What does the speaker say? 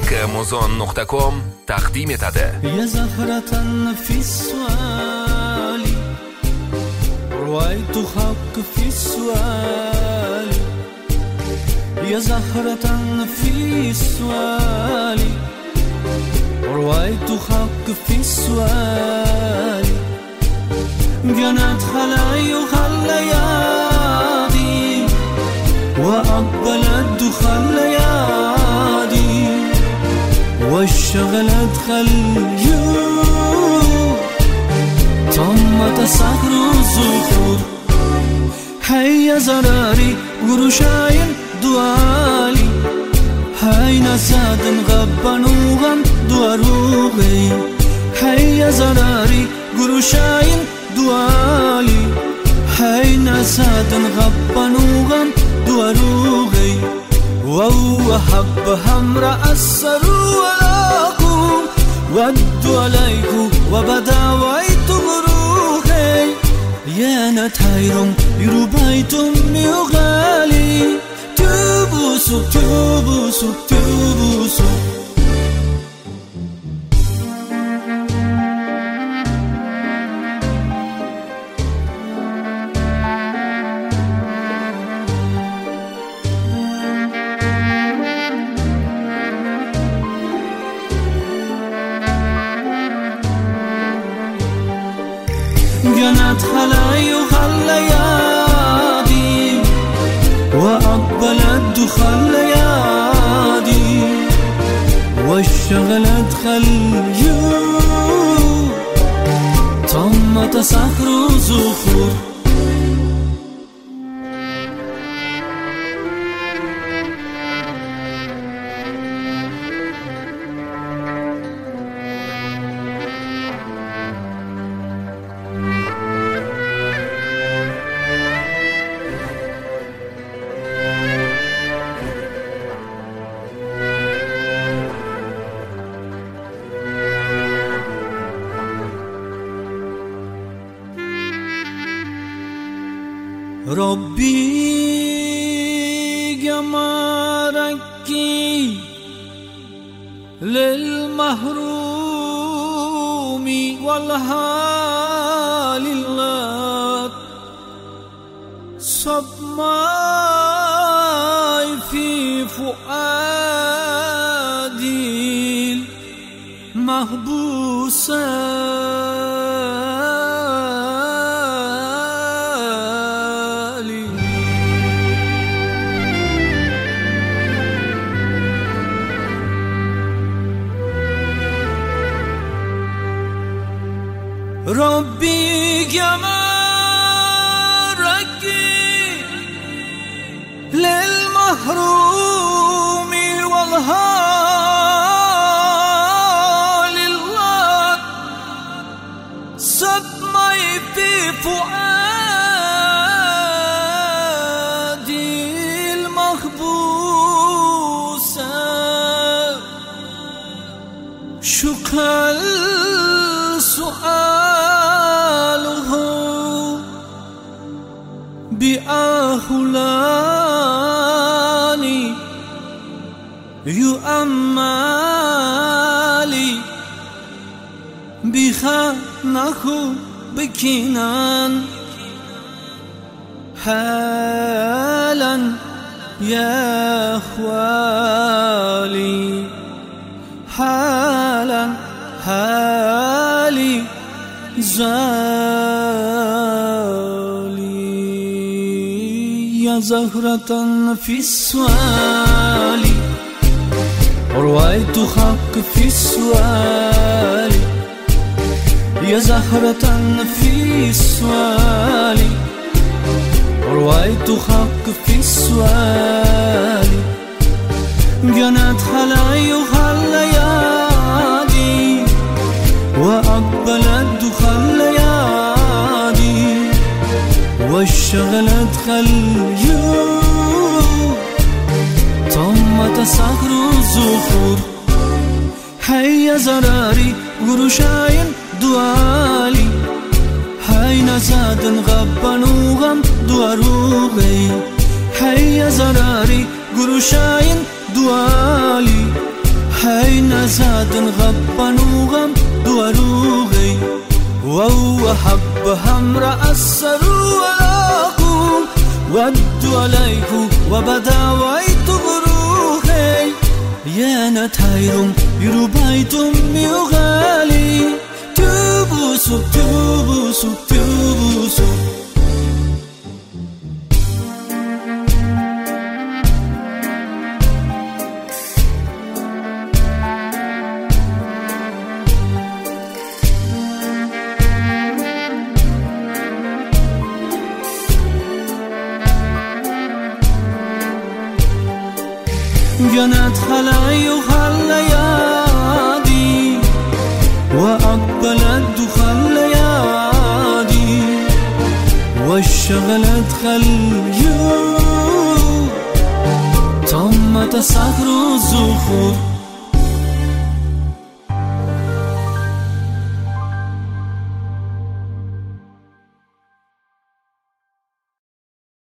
مكموزون.com تقدیم داده. يا زهرة في السؤال رأيت حق في السؤال، يا زهرة في السؤال رأيت حق في السؤال، جنت خلايها الليالي وأقبلت دخل الليالي واشتغلت خليو طمت سحر الزهور. هيا زراري قرشاين دوالي هاي نساد غبنوغن دواروغي، هيا زراري قرشاين دوالي هاي نساد غبنوغن دواروغي، وهو حب همرأ السرواكم ودوا عليكم وبداويتم روحي، يا نتايرم يربيتم ميغالي تبوسوا تبوسوا تبوسوا. جنت خلايها الليالي وأقبلت دخل الليالي واشتغلت خليو طمت سحر زخور. ربي جمارك للمحروم والهال الله صبماي في فؤادي المحبوسة ربي جمارك للمحروم والهال الله صدمي في فؤادي المحبوسة، شكرا سؤاله بأهلاني يؤمالي بخانه بكنان حالا يا أخوالي حالا حالي زالي. يا زهرة في السؤال رأيت حق في السؤال، يا زهرة في السؤال رأيت حق في السؤال، جنت خلايها الليالي وأقبلت دخل الليالي واشتغلت خليو طمت سحر الزهور. هيا زراري قرشاين دوالي هاي نزاد غبنوغن دواروغي، هيا زراري قرشاين دوالي هاي نزادن غبن وغم دواروغي وهو حب همرا أسروا ولاكم ودوا عليكم وبدا ويت غروغي يا نتايرم يربايتم ميغالي توبوسو توبوسو توبوسو جنت خلاي وخليادي وأقبلت خليادي واشتغلت خليو تم تسخر الزخور